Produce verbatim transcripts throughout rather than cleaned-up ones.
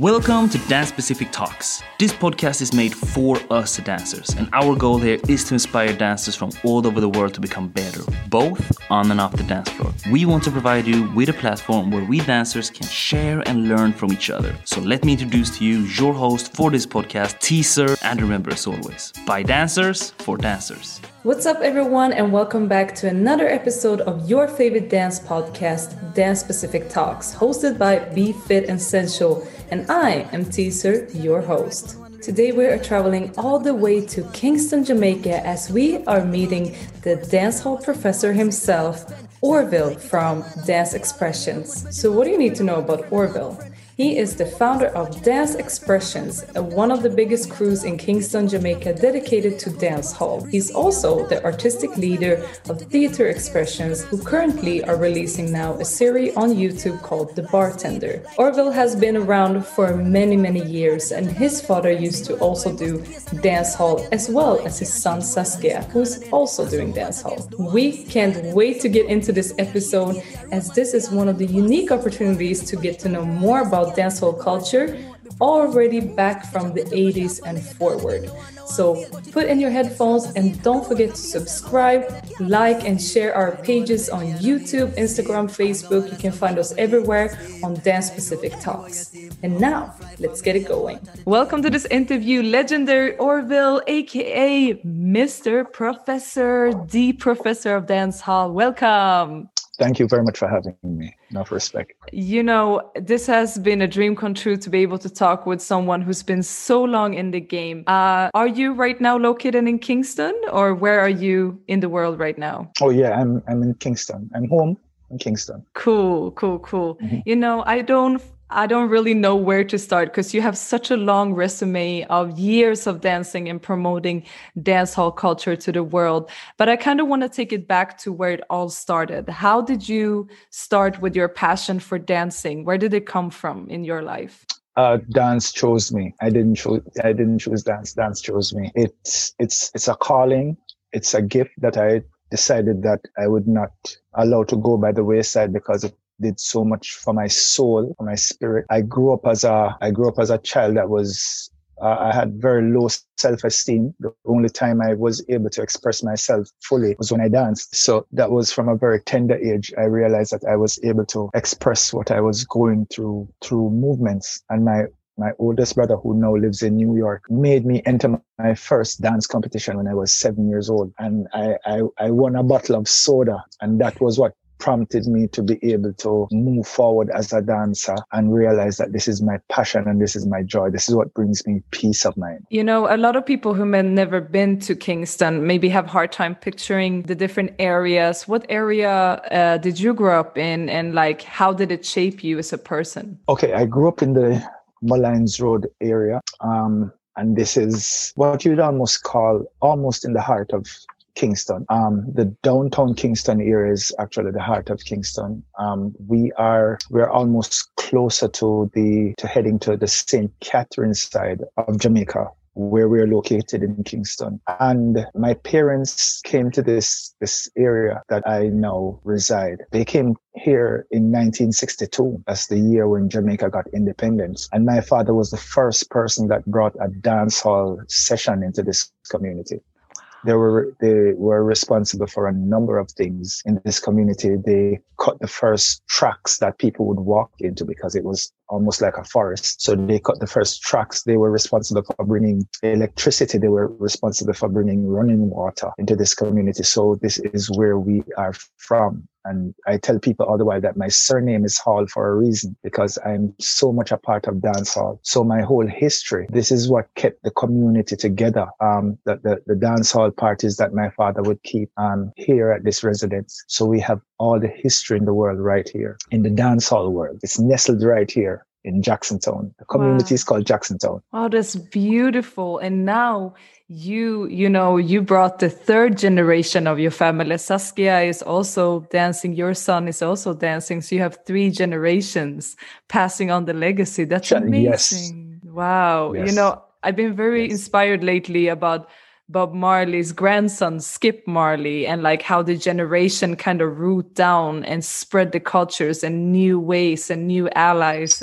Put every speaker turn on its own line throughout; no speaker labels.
Welcome to Dance Specific Talks. This podcast is made for us dancers, and our goal here is to inspire dancers from all over the world to become better, both on and off the dance floor. We want to provide you with a platform where we dancers can share and learn from each other. So let me introduce to you your host for this podcast, Teaser, and remember as always, by dancers, for dancers.
What's up, everyone, and welcome back to another episode of your favorite dance podcast, Dance Specific Talks, hosted by Be Fit and Sensual, and I am Teaser, your host. Today we are traveling all the way to Kingston, Jamaica, as we are meeting the dancehall professor himself, Orville from Dance Expressions. So what do you need to know about Orville? He is the founder of Dance Expressions, one of the biggest crews in Kingston, Jamaica, dedicated to dancehall. He's also the artistic leader of Theater Expressions, who currently are releasing now a series on YouTube called The Bartender. Orville has been around for many, many years, and his father used to also do dancehall, as well as his son Saskia, who's also doing dancehall. We can't wait to get into this episode, as this is one of the unique opportunities to get to know more about dancehall culture, already back from the eighties and forward. So put in your headphones and don't forget to subscribe, like, and share our pages on YouTube, Instagram, Facebook. You can find us everywhere on Dance Specific Talks. And now, let's get it going. Welcome to this interview, legendary Orville, aka Mister Professor, the Professor of Dancehall. Welcome.
Thank you very much for having me. Enough respect.
You know, this has been a dream come true to be able to talk with someone who's been so long in the game. Uh, are you right now located in Kingston, or where are you in the world right now?
Oh, yeah, I'm I'm in Kingston. I'm home in Kingston.
Cool, cool, cool. Mm-hmm. You know, I don't... I don't really know where to start because you have such a long resume of years of dancing and promoting dancehall culture to the world. But I kind of want to take it back to where it all started. How did you start with your passion for dancing? Where did it come from in your life?
Uh, dance chose me. I didn't choose. I didn't choose dance. Dance chose me. It's it's it's a calling. It's a gift that I decided that I would not allow to go by the wayside because it did so much for my soul, for my spirit. I grew up as a, I grew up as a child that was, uh, I had very low self-esteem. The only time I was able to express myself fully was when I danced. So that was from a very tender age. I realized that I was able to express what I was going through, through movements. And my My oldest brother, who now lives in New York, made me enter my first dance competition when I was seven years old. And I, I, I won a bottle of soda. And that was what prompted me to be able to move forward as a dancer and realize that this is my passion and this is my joy. This is what brings me peace of mind.
You know, a lot of people who may never been to Kingston maybe have a hard time picturing the different areas. What area uh, did you grow up in, and like, how did it shape you as a person?
Okay, I grew up in the Mullines Road area. Um, and this is what you'd almost call almost in the heart of Kingston. Um, the downtown Kingston area is actually the heart of Kingston. Um, we are we're almost closer to the to heading to the Saint Catharines side of Jamaica, where we're located in Kingston. And my parents came to this this area that I now reside. They came here in nineteen sixty-two. That's the year when Jamaica got independence. And my father was the first person that brought a dancehall session into this community. They were they were responsible for a number of things in this community. They cut the first tracks that people would walk into because it was almost like a forest. So they cut the first tracks. They were responsible for bringing electricity. They were responsible for bringing running water into this community. So this is where we are from. And I tell people all the while that my surname is Hall for a reason, because I'm so much a part of dancehall. So my whole history, this is what kept the community together. Um, the, the, the dancehall parties that my father would keep um, here at this residence. So we have all the history in the world right here, in the dancehall world. It's nestled right here in Jacksontown. The community wow. is called Jacksontown.
Wow, that's beautiful. And now you, you know, you brought the third generation of your family. Saskia is also dancing. Your son is also dancing. So you have three generations passing on the legacy. That's amazing. Yes. Wow. Yes. You know, I've been very yes. inspired lately about Bob Marley's grandson, Skip Marley, and like how the generation kind of root down and spread the cultures and new ways and new allies.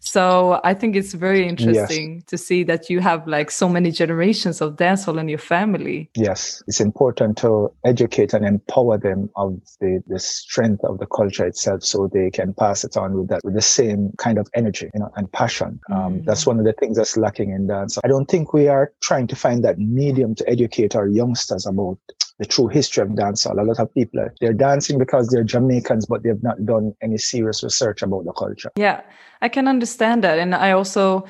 So I think it's very
Yes.
interesting to see that you have like so many generations of dancehall in your family.
Yes, it's important to educate and empower them of the, the strength of the culture itself, so they can pass it on with that with the same kind of energy, you know, and passion. Um,
Mm.
that's one of the things that's lacking in dance. I don't think we are trying to find that medium to educate our youngsters about the true history of dancehall. A lot of people are, they're dancing because they're Jamaicans, but they've not done any serious research about the culture.
Yeah, I can understand that. And I also,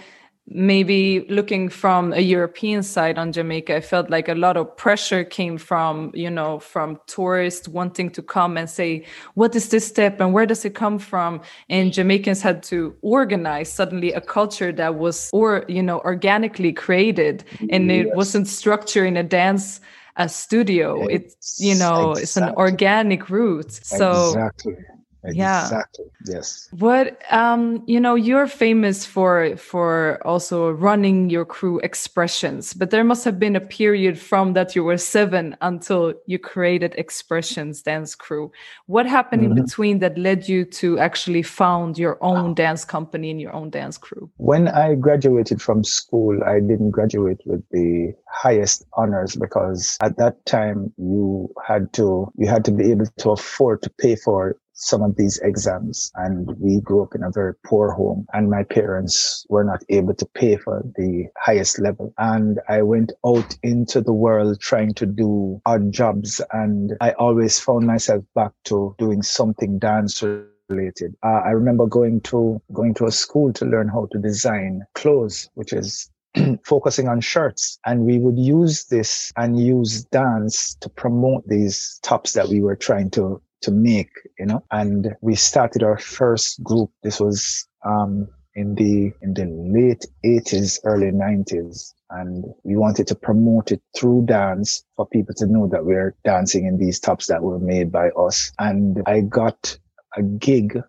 maybe looking from a European side on Jamaica, I felt like a lot of pressure came from, you know, from tourists wanting to come and say, what is this step and where does it come from? And Jamaicans had to organize suddenly a culture that was, or, you know, organically created, and it
Yes.
wasn't structured in a dance a studio. It's, you know, it's an
Exactly.
organic route. So
Exactly.
yeah.
Exactly. Yes.
What um you know, you're famous for for also running your crew Expressions, but there must have been a period from that you were seven until you created Expressions dance crew. What happened in
Mhm.
between that led you to actually found your own dance company and your own dance crew?
When I graduated from school, I didn't graduate with the highest honors, because at that time you had to you had to be able to afford to pay for some of these exams. And we grew up in a very poor home, and my parents were not able to pay for the highest level. And I went out into the world trying to do odd jobs, and I always found myself back to doing something dance related. Uh, I remember going to going to a school to learn how to design clothes, which is focusing on shirts, and we would use this and use dance to promote these tops that we were trying to to make, you know. And we started our first group. This was um in the in the late eighties, early nineties, and we wanted to promote it through dance for people to know that we're dancing in these tops that were made by us. And I got a gig,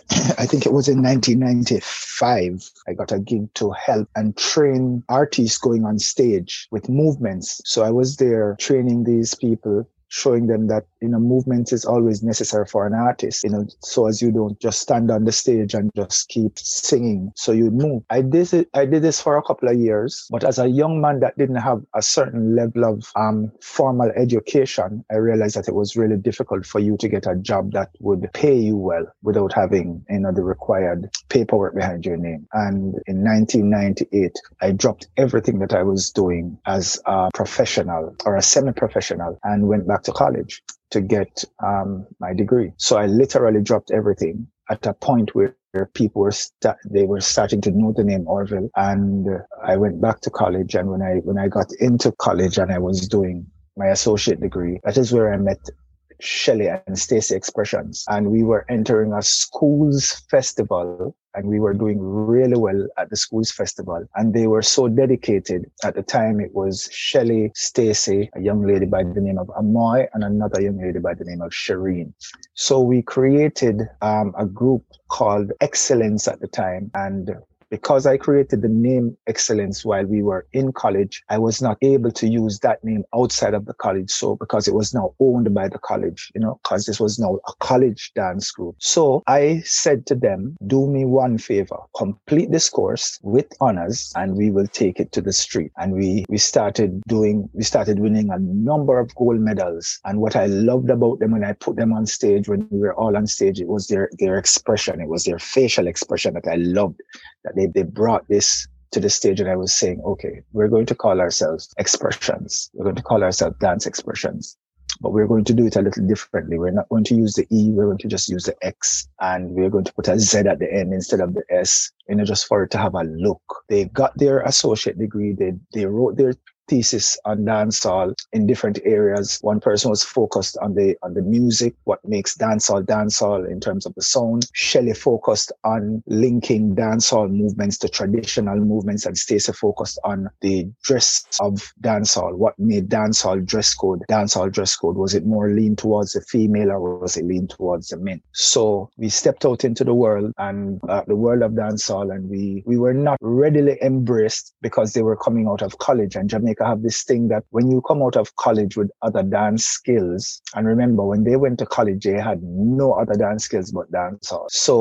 I think it was in nineteen ninety-five. I got a gig to help and train artists going on stage with movements. So I was there training these people, showing them that, you know, movement is always necessary for an artist, you know, so as you don't just stand on the stage and just keep singing. So you move. I did it, I did this for a couple of years, but as a young man that didn't have a certain level of um, formal education, I realized that it was really difficult for you to get a job that would pay you well without having, you know, the required paperwork behind your name. And in nineteen ninety-eight, I dropped everything that I was doing as a professional or a semi-professional and went back to college to get um, my degree. So I literally dropped everything at a point where, where people were sta- they were starting to know the name Orville, and uh, I went back to college. And when I when I got into college and I was doing my associate degree, that is where I met Shelly and Stacey Expressions, and we were entering a schools festival, and we were doing really well at the schools festival. And they were so dedicated. At the time, it was Shelly, Stacey, a young lady by the name of Amoy, and another young lady by the name of Shireen. So we created um, a group called Excellence at the time, and because I created the name Excellence while we were in college, I was not able to use that name outside of the college. So because it was now owned by the college, you know, because this was now a college dance group. So I said to them, do me one favor, complete this course with honors and we will take it to the street. And we, we started doing, we started winning a number of gold medals. And what I loved about them when I put them on stage, when we were all on stage, it was their, their expression. It was their facial expression that I loved. That they, they brought this to the stage, and I was saying, okay, we're going to call ourselves Expressions. We're going to call ourselves Dance Expressions, but we're going to do it a little differently. We're not going to use the E, we're going to just use the X, and we're going to put a Z at the end instead of the S, you know, just for it to have a look. They got their associate degree, they, they wrote their thesis on dancehall in different areas. One person was focused on the on the music, what makes dancehall dancehall in terms of the sound. Shelly focused on linking dancehall movements to traditional movements, and Stacey focused on the dress of dancehall. What made dancehall dress code dancehall dress code? Was it more lean towards the female or was it lean towards the men? So we stepped out into the world and uh, the world of dancehall, and we we were not readily embraced because they were coming out of college, and Jamaica have this thing that when you come out of college with other dance skills, and remember when they went to college they had no other dance skills but dancehall. So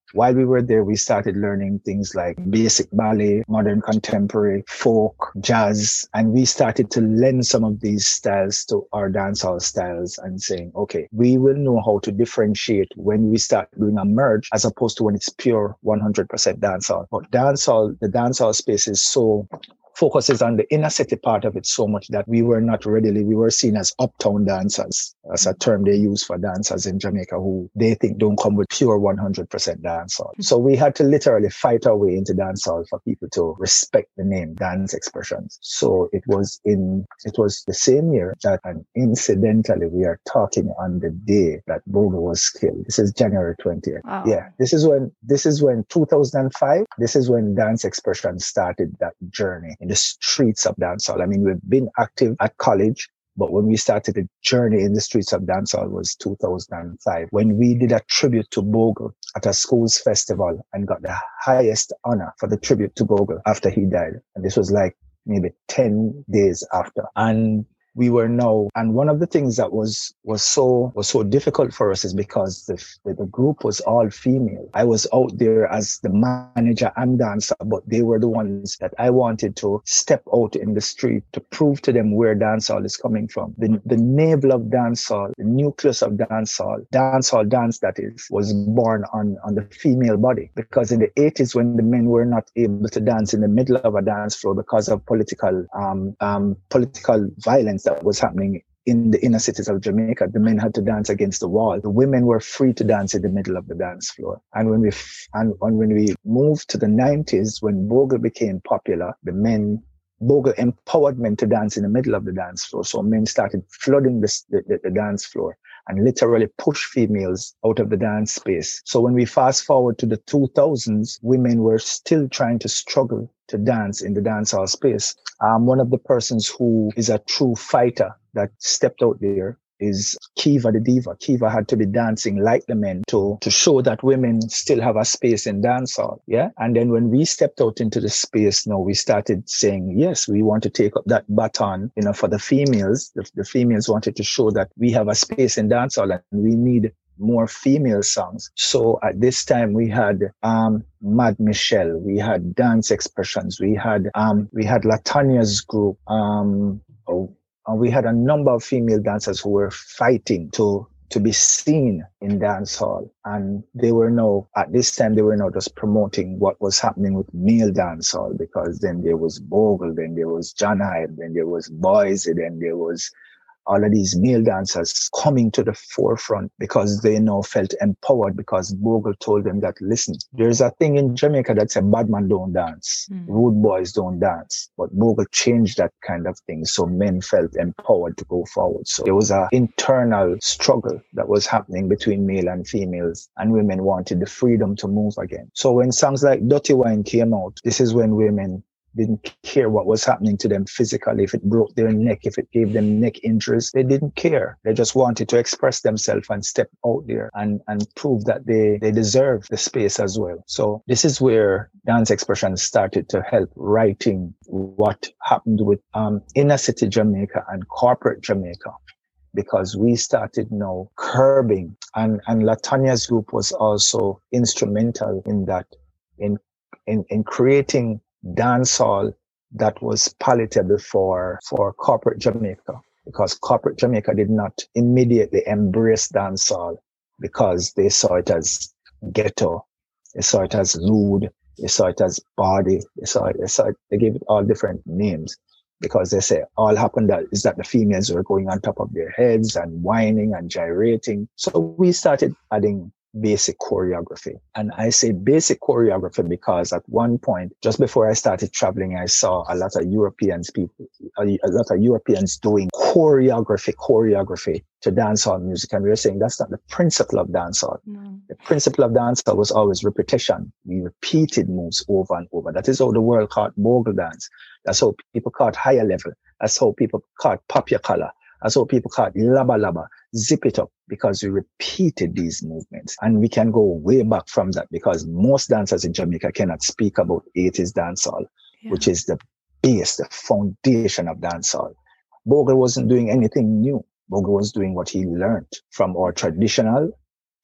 while we were there, we started learning things like basic ballet, modern contemporary, folk, jazz, and we started to lend some of these styles to our dancehall styles and saying, okay, we will know how to differentiate when we start doing a merge as opposed to when it's pure one hundred percent dancehall. But dancehall, the dancehall space is so focuses on the inner city part of it so much that we were not readily, we were seen as uptown dancers. That's a term they use for dancers in Jamaica who they think don't come with pure one hundred percent dancehall. So we had to literally fight our way into dancehall for people to respect the name Dance Expressions. So it was in, it was the same year that, and incidentally, we are talking on the day that Bogle was killed. This is January twentieth.
Wow.
Yeah. This is when, this is when two thousand five, this is when Dance Expressions started that journey in the streets of dancehall. I mean, we've been active at college, but when we started the journey in the streets of dancehall was two thousand five, when we did a tribute to Bogle at a school's festival and got the highest honor for the tribute to Bogle after he died. And this was like maybe ten days after. And we were now, and one of the things that was was so was so difficult for us is because the, the the group was all female. I was out there as the manager and dancer, but they were the ones that I wanted to step out in the street to prove to them where dancehall is coming from. The the navel of dancehall, the nucleus of dancehall, dancehall dance that is, was born on on the female body. Because in the eighties, when the men were not able to dance in the middle of a dance floor because of political um um political violence that was happening in the inner cities of Jamaica, the men had to dance against the wall. The women were free to dance in the middle of the dance floor. And when we and, and when we moved to the nineties, when Bogle became popular, the men Bogle empowered men to dance in the middle of the dance floor. So men started flooding the, the, the dance floor and literally push females out of the dance space. So when we fast forward to the two thousands, women were still trying to struggle to dance in the dancehall space. Um, one of the persons who is a true fighter that stepped out there is Kiva the Diva. Kiva had to be dancing like the men to, to show that women still have a space in dancehall. Yeah. And then when we stepped out into the space, now we started saying, yes, we want to take up that baton, you know, for the females. The, the females wanted to show that we have a space in dancehall and we need more female songs. So at this time we had um Mad Michelle, we had Dance Expressions, we had um we had Latanya's group, um oh, and we had a number of female dancers who were fighting to to be seen in dancehall. And they were now, at this time, they were now just promoting what was happening with male dancehall, because then there was Bogle, then there was John Hyde, then there was Boise, then there was all of these male dancers coming to the forefront because they now felt empowered because Bogle told them that, listen, there's a thing in Jamaica that said bad man don't dance, mm. rude boys don't dance. But Bogle changed that kind of thing. So men felt empowered to go forward. So there was an internal struggle that was happening between male and females, and women wanted the freedom to move again. So when songs like Dirty Wine came out, this is when women didn't care what was happening to them physically. If it broke their neck, if it gave them neck injuries, they didn't care. They just wanted to express themselves and step out there and, and prove that they, they deserve the space as well. So this is where Dance Expressions started to help writing what happened with um, inner city Jamaica and corporate Jamaica, because we started now curbing, and, and Latanya's group was also instrumental in that, in, in, in creating dancehall that was palatable for, for corporate Jamaica, because corporate Jamaica did not immediately embrace dancehall because they saw it as ghetto, they saw it as lewd, they saw it as body, they saw it, they saw it, they gave it all different names, because they say all happened that is that the females were going on top of their heads and whining and gyrating. So we started adding basic choreography. And I say basic choreography because at one point, just before I started traveling, I saw a lot of Europeans people, a, a lot of Europeans doing choreography, choreography to dancehall music. And we were saying that's not the principle of dancehall. No. The principle of dancehall was always repetition. We repeated moves over and over. That is how the world caught Bogle dance. That's how people caught higher level. That's how people caught pop your collar. That's how people caught laba laba, zip it up, because we repeated these movements. And we can go way back from that, because most dancers in Jamaica cannot speak about eighties dancehall, yeah. which is the base, the foundation of dancehall. Bogle wasn't doing anything new. Bogle was doing what he learned from our traditional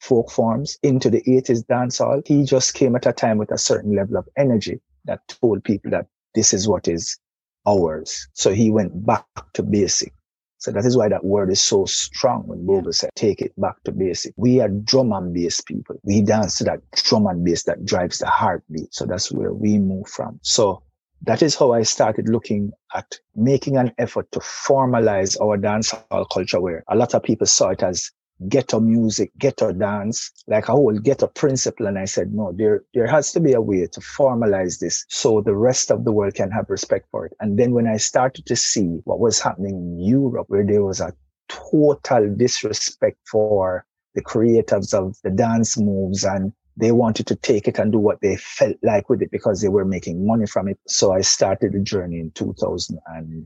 folk forms into the eighties dancehall. He just came at a time with a certain level of energy that told people that this is what is ours. So he went back to basic. So that is why that word is so strong when Bogle said, take it back to basic. We are drum and bass people. We dance to that drum and bass that drives the heartbeat. So that's where we move from. So that is how I started looking at making an effort to formalize our dancehall culture, where a lot of people saw it as ghetto music, ghetto dance, like a whole ghetto principle. And I said, no, there, there has to be a way to formalize this so the rest of the world can have respect for it. And then when I started to see what was happening in Europe, where there was a total disrespect for the creators of the dance moves, and they wanted to take it and do what they felt like with it because they were making money from it. So I started the journey in two thousand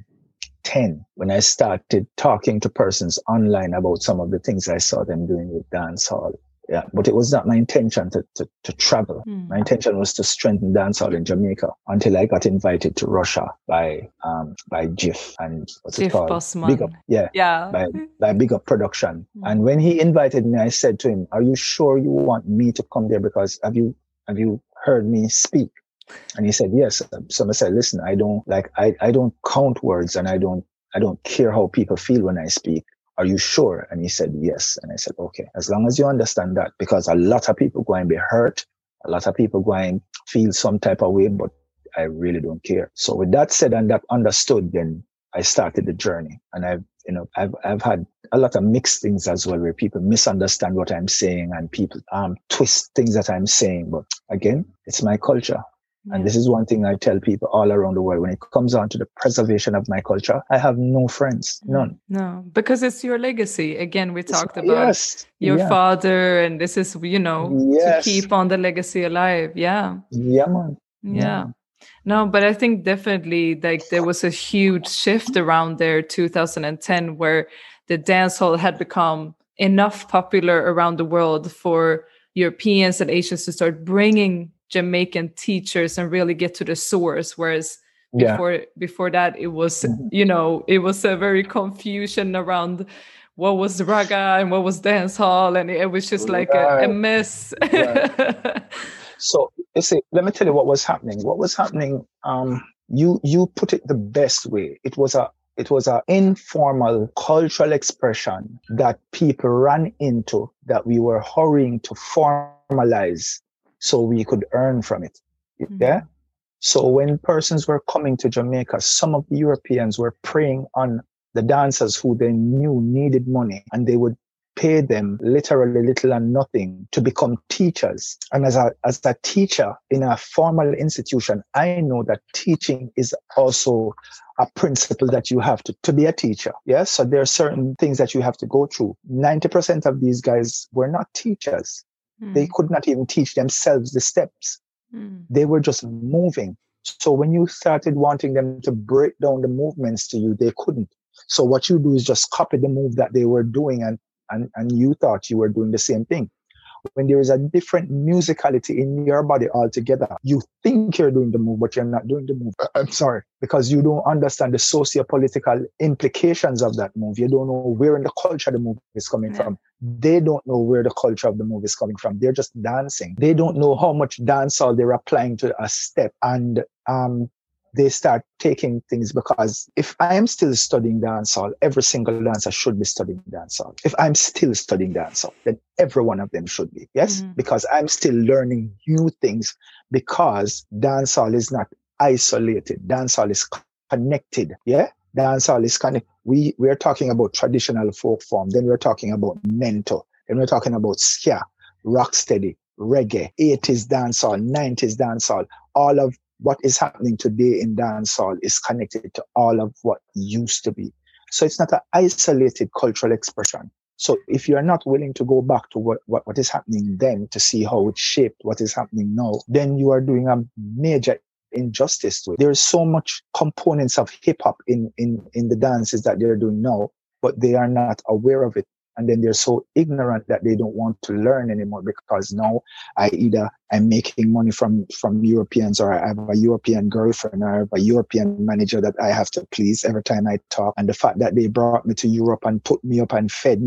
ten when I started talking to persons online about some of the things I saw them doing with dancehall. Yeah, but it was not my intention to to, to travel. Mm. My intention was to strengthen dancehall in Jamaica until I got invited to Russia by um by Jiff and what's
Jiff
it called?
Bossman.
Big Up, yeah,
yeah,
by by Big Up Production.
Mm.
And when he invited me, I said to him, "Are you sure you want me to come there? Because have you have you heard me speak?" And he said, yes. So I said, listen, I don't like, I, I don't count words, and I don't, I don't care how people feel when I speak. Are you sure? And he said, yes. And I said, okay, as long as you understand that, because a lot of people going to be hurt. A lot of people going to feel some type of way, but I really don't care. So with that said and that understood, then I started the journey. And I've, you know, I've, I've had a lot of mixed things as well, where people misunderstand what I'm saying and people, um, twist things that I'm saying. But again, it's my culture. And this is one thing I tell people all around the world. When it comes on to the preservation of my culture, I have no friends, none.
No, because it's your legacy. Again, we talked about
yes,
your
yeah.
father, and this is, you know,
yes.
to keep on the legacy alive. Yeah.
Yeah, man.
Yeah.
yeah.
No, but I think definitely like there was a huge shift around there, two thousand ten, where the dancehall had become enough popular around the world for Europeans and Asians to start bringing Jamaican teachers and really get to the source, whereas
yeah.
before before that it was
mm-hmm.
you know it was a very confusion around what was raga and what was dancehall, and it was just like
right.
a, a mess.
right. So you see, let me tell you what was happening. What was happening? Um, you you put it the best way. It was a it was an informal cultural expression that people ran into, that we were hurrying to formalize, so we could earn from it. Mm-hmm. Yeah. So when persons were coming to Jamaica, some of the Europeans were preying on the dancers who they knew needed money, and they would pay them literally little and nothing to become teachers. And as a, as a teacher in a formal institution, I know that teaching is also a principle that you have to, to be a teacher. Yes. So there are certain things that you have to go through. ninety percent of these guys were not teachers. Mm. They could not even teach themselves the steps. Mm. They were just moving. So when you started wanting them to break down the movements to you, they couldn't. So what you do is just copy the move that they were doing, and, and, and you thought you were doing the same thing. When there is a different musicality in your body altogether, you think you're doing the move, but you're not doing the move. I'm sorry, because you don't understand the socio-political implications of that move. You don't know where in the culture the move is coming yeah. from. They don't know where the culture of the move is coming from. They're just dancing. They don't know how much dancehall they're applying to a step. And um, they start taking things, because if I am still studying dancehall, every single dancer should be studying dancehall. If I'm still studying dancehall, then every one of them should be. Yes, mm-hmm. because I'm still learning new things, because dancehall is not isolated. Dancehall is connected. Yeah, dancehall is connected. We we're talking about traditional folk form. Then we're talking about mento. Then we're talking about ska, rocksteady, reggae, eighties dancehall, nineties dancehall. All of what is happening today in dancehall is connected to all of what used to be. So it's not an isolated cultural expression. So if you're not willing to go back to what, what, what is happening then to see how it shaped what is happening now, then you are doing a major injustice to it. There's so much components of hip hop in, in, in the dances that they're doing now, but they are not aware of it. And then they're so ignorant that they don't want to learn anymore, because now I either I'm making money from, from Europeans, or I have a European girlfriend, or I have a European manager that I have to please every time I talk. And the fact that they brought me to Europe and put me up and fed me,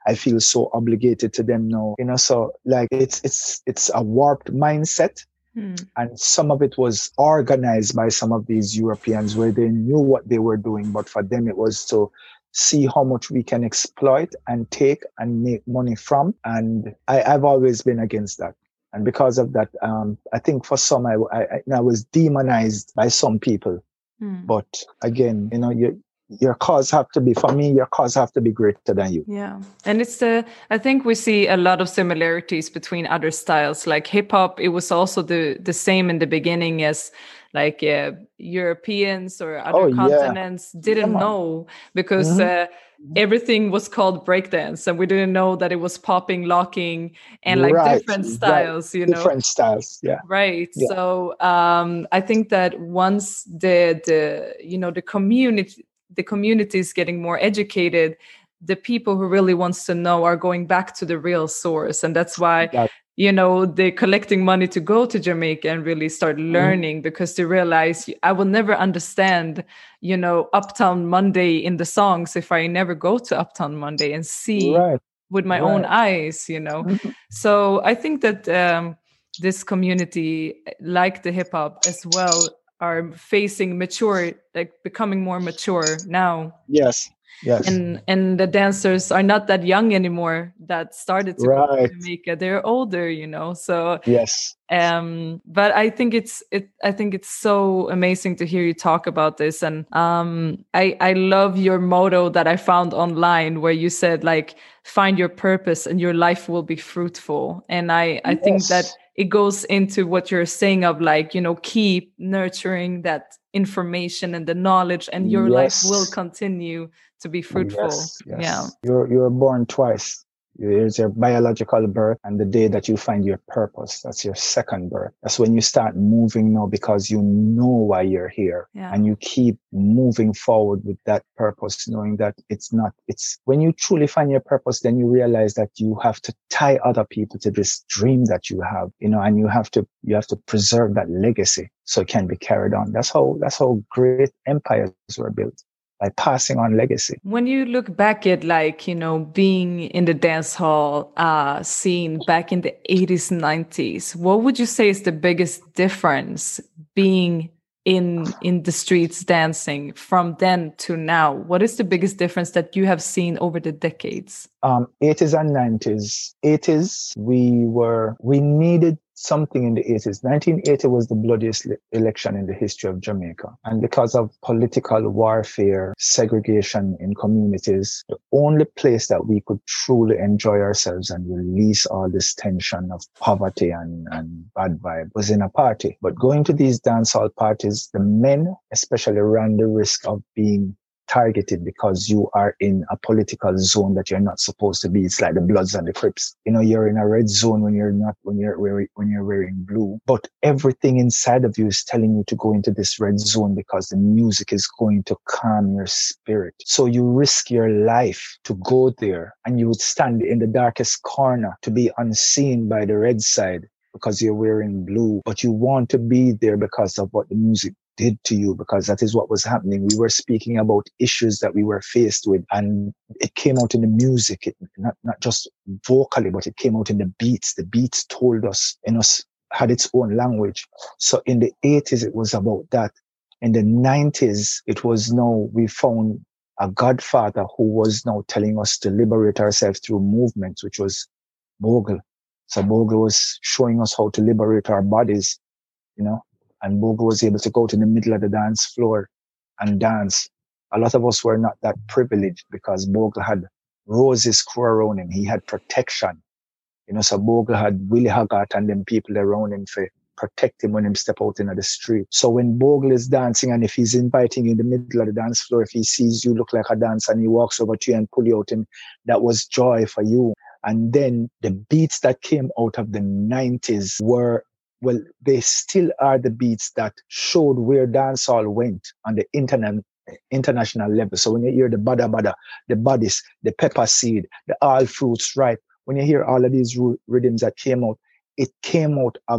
I feel so obligated to them now. You know, so like it's it's it's a warped mindset.
Hmm.
And some of it was organized by some of these Europeans where they knew what they were doing, but for them it was to see how much we can exploit and take and make money from. And I, I've always been against that. And because of that, um, I think for some, I, I, I was demonized by some people.
Hmm.
But again, you know, you, your cause have to be, for me, your cause have to be greater than you.
Yeah. And it's the, I think we see a lot of similarities between other styles. Like hip hop, it was also the, the same in the beginning as like uh, Europeans or other
Oh,
continents
yeah.
didn't
Yeah,
know, because
mm-hmm.
uh, everything was called breakdance and we didn't know that it was popping, locking, and like
right,
different
right.
styles, you know.
Different styles, yeah.
Right.
Yeah.
So um, I think that once the the you know the community the community is getting more educated, the people who really wants to know are going back to the real source, and that's why
That,
you know they're collecting money to go to Jamaica and really start learning, mm-hmm. because they realize I will never understand you know Uptown Monday in the songs if I never go to Uptown Monday and see
right.
with my
right.
own eyes, you know. Mm-hmm. So I think that um, this community, like the hip hop as well, are facing mature, like becoming more mature now.
Yes, yes.
And and the dancers are not that young anymore that started to
right.
go to Jamaica. They're older, you know. So
yes.
Um, but I think it's it. I think it's so amazing to hear you talk about this, and um, I I love your motto that I found online where you said like find your purpose and your life will be fruitful. And I I yes. think that it goes into what you're saying of like you know keep nurturing that information and the knowledge, and your
yes.
life will continue to be fruitful.
Yes, yes.
Yeah,
you're you're born twice. There's your biological birth and the day that you find your purpose. That's your second birth. That's when you start moving now because you know why you're here.
Yeah.
And you keep moving forward with that purpose, knowing that it's not, it's when you truly find your purpose, then you realize that you have to tie other people to this dream that you have, you know, and you have to, you have to preserve that legacy so it can be carried on. That's how, that's how great empires were built. By passing on legacy.
When you look back at like, you know, being in the dance hall uh, scene back in the eighties, nineties, what would you say is the biggest difference being in in the streets dancing from then to now? What is the biggest difference that you have seen over the decades?
Um, eighties and nineties. eighties, we were, we needed something in the eighties. nineteen eighty was the bloodiest election in the history of Jamaica. And because of political warfare, segregation in communities, the only place that we could truly enjoy ourselves and release all this tension of poverty and, and bad vibe was in a party. But going to these dancehall parties, the men especially ran the risk of being targeted because you are in a political zone that you're not supposed to be. It's like the Bloods and the Crips. You know, you're in a red zone when you're not, when you're wearing, when you're wearing blue. But everything inside of you is telling you to go into this red zone because the music is going to calm your spirit. So you risk your life to go there, and you would stand in the darkest corner to be unseen by the red side because you're wearing blue. But you want to be there because of what the music did to you, because that is what was happening. We were speaking about issues that we were faced with, and it came out in the music, it, not, not just vocally, but it came out in the beats. The beats told us, you know, had its own language. So in the eighties, it was about that. In the nineties, it was now we found a godfather who was now telling us to liberate ourselves through movements, which was Bogle. So Bogle was showing us how to liberate our bodies, you know. And Bogle was able to go to the middle of the dance floor and dance. A lot of us were not that privileged because Bogle had Rose's crew around him. He had protection. You know, so Bogle had Willie Hogarth and them people around him to protect him when he step out into the street. So when Bogle is dancing, and if he's inviting you in the middle of the dance floor, if he sees you look like a dancer and he walks over to you and pull you out, and that was joy for you. And then the beats that came out of the nineties were, well, they still are the beats that showed where dancehall went on the internet, international level. So when you hear the Bada Bada, the Bodies, the Pepper Seed, the All Fruits Ripe, when you hear all of these rhythms that came out, it came out of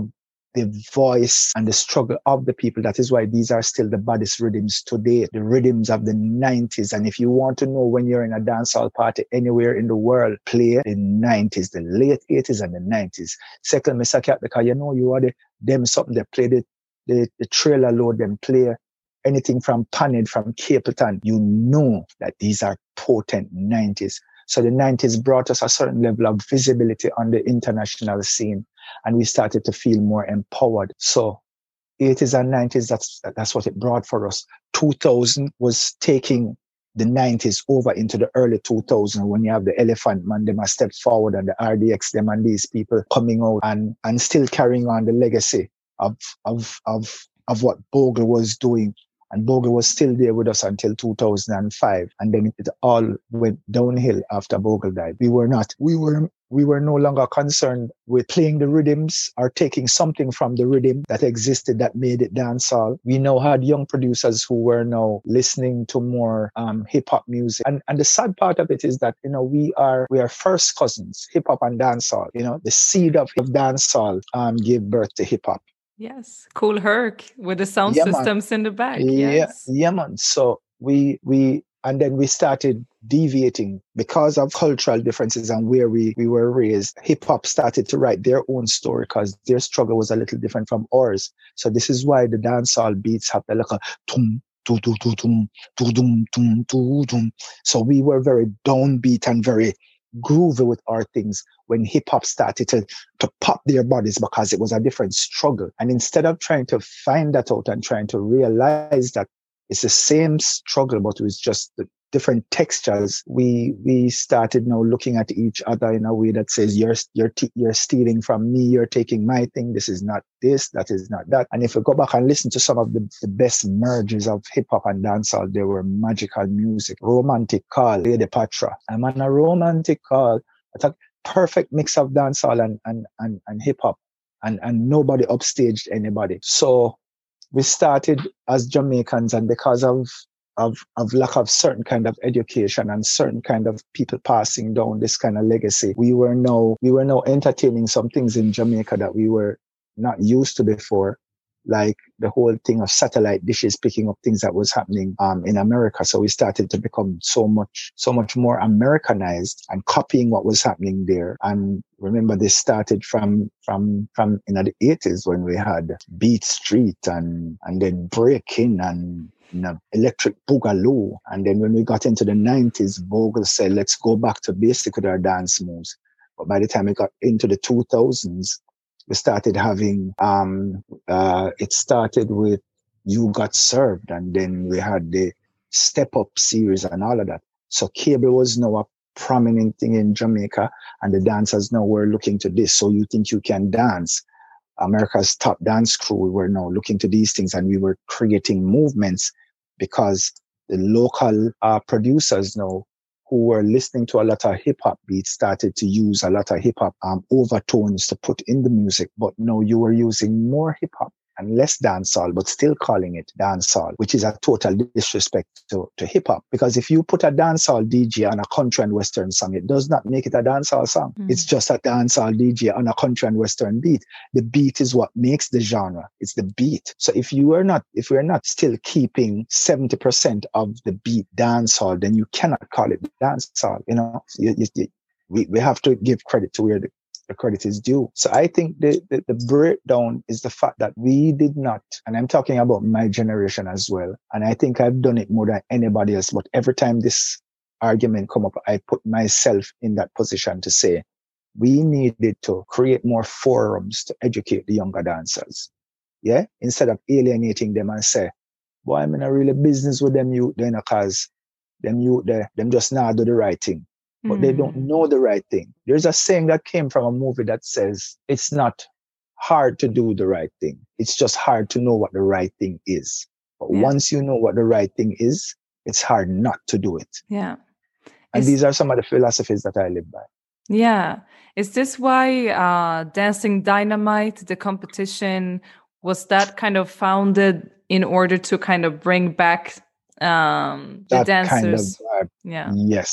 the voice and the struggle of the people. That is why these are still the baddest rhythms today, the rhythms of the nineties. And if you want to know when you're in a dancehall party anywhere in the world, play the nineties, the late eighties and the nineties. Second, Mister Cat, because you know you are the, them something, they play the, the, the trailer load, them play anything from Panhead, from Capleton. You know that these are potent nineties. So the nineties brought us a certain level of visibility on the international scene, and we started to feel more empowered. So eighties and nineties, that's that's what it brought for us. two thousand was taking the nineties over into the early two thousands, when you have the Elephant Man, them a step forward, and the R D X, them and these people coming out and, and still carrying on the legacy of, of, of, of what Bogle was doing. And Bogle was still there with us until two thousand five. And then it all went downhill after Bogle died. We were not, we were, we were no longer concerned with playing the rhythms or taking something from the rhythm that existed that made it dancehall. We now had young producers who were now listening to more um, hip hop music. And, and the sad part of it is that, you know, we are, we are first cousins, hip hop and dancehall. You know, the seed of, of dancehall um, gave birth to hip hop.
Yes, Cool Herc with the sound
yeah,
systems in the back.
Yeah,
yes.
yeah, man. So we we and then we started deviating because of cultural differences and where we, we were raised. Hip hop started to write their own story because their struggle was a little different from ours. So this is why the dancehall beats have like a tum tum tum tum tum tum tum tum tum. So we were very downbeat and very groovy with our things when hip hop started to, to pop their bodies, because it was a different struggle. And instead of trying to find that out and trying to realize that it's the same struggle, but it was just the different textures, we we started now looking at each other in a way that says, you're you're t- you're stealing from me, you're taking my thing, this is not this, that is not that. And if we go back and listen to some of the, the best merges of hip hop and dancehall, they were magical music. Romantic Call, Lady Patra. I'm on a romantic call. I thought perfect mix of dancehall and and and, and hip hop, and and nobody upstaged anybody. So we started as Jamaicans, and because of Of, of lack of certain kind of education and certain kind of people passing down this kind of legacy, we were now we were now entertaining some things in Jamaica that we were not used to before, like the whole thing of satellite dishes picking up things that was happening um, in America. So we started to become so much so much more Americanized and copying what was happening there. And remember, this started from from from in the eighties when we had Beat Street and and then breaking and you know, electric boogaloo. And then when we got into the nineties, Bogle said, let's go back to basic with our dance moves. But by the time we got into the two thousands, we started having, um, uh, it started with You Got Served. And then we had the Step Up series and all of that. So cable was now a prominent thing in Jamaica, and the dancers now were looking to this. So you think you can dance? America's top dance crew, we were now looking to these things, and we were creating movements because the local uh, producers now who were listening to a lot of hip hop beats started to use a lot of hip hop um, overtones to put in the music. But no, you were using more hip hop and less dancehall, but still calling it dancehall, which is a total disrespect to, to hip hop. Because if you put a dancehall D J on a country and western song, it does not make it a dancehall song. Mm. It's just a dancehall D J on a country and western beat. The beat is what makes the genre. It's the beat. So if you are not, if we're not still keeping seventy percent of the beat dancehall, then you cannot call it dancehall. You know, you, you, we, we have to give credit to where the the credit is due. So I think the, the, the breakdown is the fact that we did not, and I'm talking about my generation as well, and I think I've done it more than anybody else, but every time this argument come up, I put myself in that position to say, we needed to create more forums to educate the younger dancers. Yeah? Instead of alienating them and say, boy, I'm in a really business with them youth then, because them youth there, them just now do the right thing. But mm. they don't know the right thing. There's a saying that came from a movie that says, it's not hard to do the right thing. It's just hard to know what the right thing is. But yeah. once you know what the right thing is, it's hard not to do it.
Yeah.
And
Is,
these are some of the philosophies that I live by.
Yeah. Is this why uh, Dancing Dynamite, the competition, was that kind of founded in order to kind of bring back um, the
that
dancers?
Kind of vibe.
Yeah.
Yes.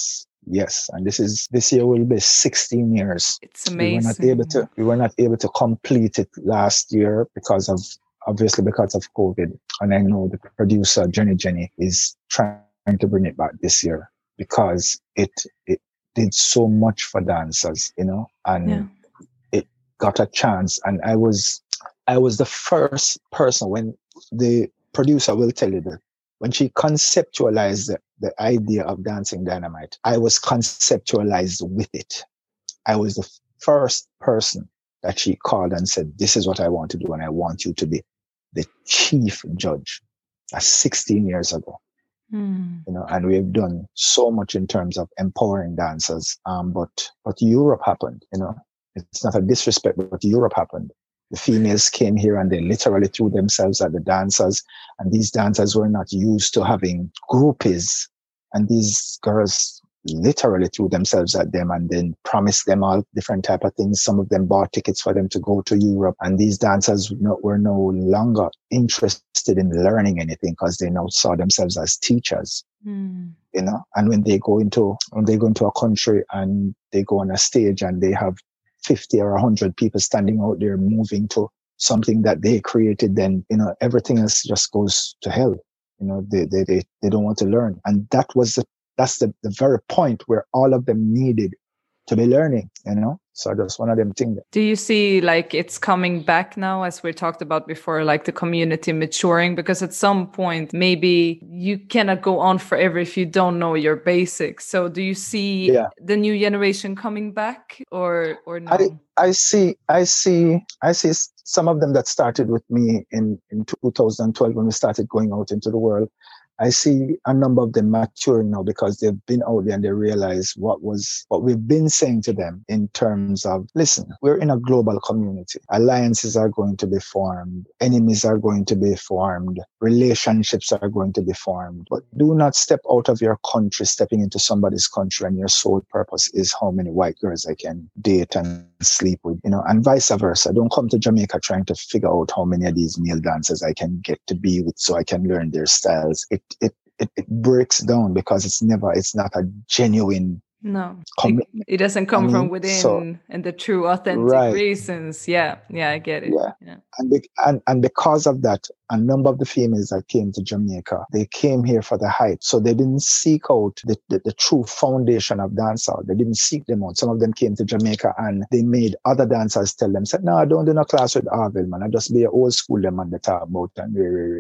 Yes, and this is this year will be sixteen years.
It's amazing.
We were not able to we were not able to complete it last year because of obviously because of COVID. And I know the producer Jenny Jenny is trying to bring it back this year because it it did so much for dancers, you know, and
yeah.
it got a chance. And I was I was the first person when the producer will tell you that when she conceptualized the, the idea of Dancing Dynamite, I was conceptualized with it. I was the first person that she called and said, this is what I want to do, and I want you to be the chief judge. That's sixteen years ago.
Mm.
You know, and we've done so much in terms of empowering dancers. Um, but but Europe happened, you know. It's not a disrespect, but Europe happened. The females came here and they literally threw themselves at the dancers. And these dancers were not used to having groupies. And these girls literally threw themselves at them and then promised them all different type of things. Some of them bought tickets for them to go to Europe. And these dancers no, were no longer interested in learning anything because they now saw themselves as teachers.
Mm.
You know, and when they go into when they go into a country and they go on a stage and they have fifty or one hundred people standing out there moving to something that they created, then, you know, everything else just goes to hell. You know, they they they, they don't want to learn. And that was the that's the, the very point where all of them needed to be learning, you know. So that's one of them things.
Do you see like it's coming back now, as we talked about before, like the community maturing? Because at some point, maybe you cannot go on forever if you don't know your basics. So do you see
yeah.
the new generation coming back or or no?
I, I see, I see, I see some of them that started with me in, in two thousand twelve when we started going out into the world. I see a number of them maturing now because they've been out there and they realize what was what we've been saying to them in terms of, listen, we're in a global community. Alliances are going to be formed. Enemies are going to be formed. Relationships are going to be formed. But do not step out of your country, stepping into somebody's country, and your sole purpose is how many white girls I can date and sleep with, you know, and vice versa. Don't come to Jamaica trying to figure out how many of these male dancers I can get to be with so I can learn their styles. It It, it it breaks down because it's never, it's not a genuine
no
commitment.
It, it doesn't come
I mean,
from within
so,
and the true authentic
right.
reasons. Yeah, yeah, I get it.
Yeah,
yeah.
And, be, and and because of that, a number of the females that came to Jamaica, they came here for the hype. So they didn't seek out the, the, the true foundation of dancehall. They didn't seek them out. Some of them came to Jamaica and they made other dancers tell them, said, no, I don't do no class with Arville, man. I just be an old school them on the talk about. And,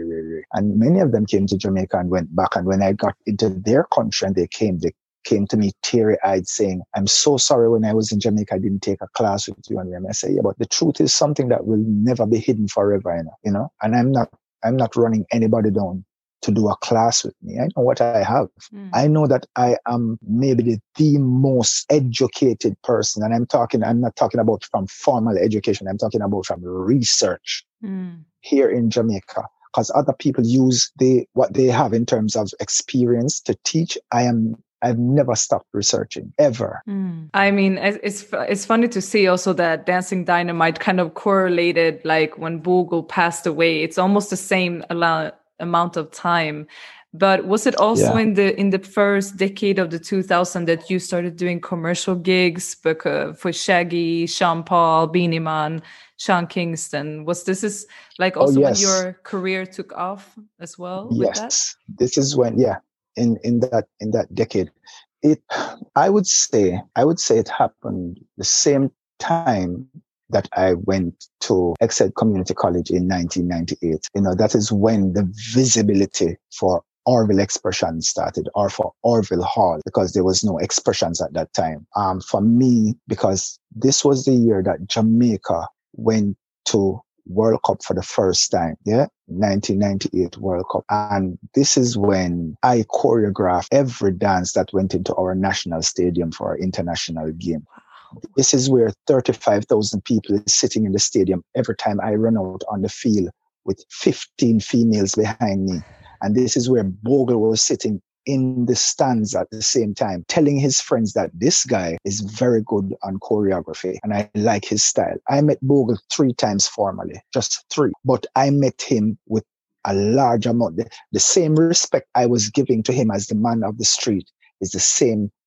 and many of them came to Jamaica and went back. And when I got into their country and they came, they came to me teary-eyed saying, I'm so sorry when I was in Jamaica, I didn't take a class with you. And I say, yeah, but the truth is something that will never be hidden forever, you know, you know? And I'm not, I'm not running anybody down to do a class with me. I know what I have. Mm. I know that I am maybe the, the most educated person. And I'm talking, I'm not talking about from formal education. I'm talking about from research mm. here in Jamaica. Because other people use the, what they have in terms of experience to teach. I am I've never stopped researching, ever.
Mm. I mean, it's it's funny to see also that Dancing Dynamite kind of correlated, like when Bogle passed away, it's almost the same amount of time. But was it also yeah. in the in the first decade of the two thousands that you started doing commercial gigs because, for Shaggy, Sean Paul, Beenie Man, Sean Kingston? Was this is like also oh, yes. when your career took off as well?
Yes,
with that?
This is when, yeah. In, in that in that decade, it I would say I would say it happened the same time that I went to Exeter Community College in nineteen ninety-eight. You know, that is when the visibility for Orville Expressions started, or for Orville Hall, because there was no expressions at that time. Um, for me, because this was the year that Jamaica went to World Cup for the first time, yeah, nineteen ninety-eight World Cup. And this is when I choreographed every dance that went into our national stadium for our international game. Wow. This is where thirty-five thousand people is sitting in the stadium every time I run out on the field with fifteen females behind me. And this is where Bogle was sitting in the stands at the same time, telling his friends that this guy is very good on choreography and I like his style. I met Bogle three times formally, just three, but I met him with a large amount. The, the same respect I was giving to him as the man of the street is the same